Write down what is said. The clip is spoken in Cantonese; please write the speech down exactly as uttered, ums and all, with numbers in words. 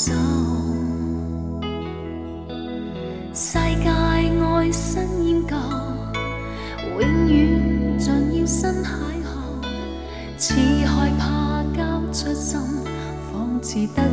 手。世界爱新厌旧，永远像要新邂逅，似害怕交出心，仿似得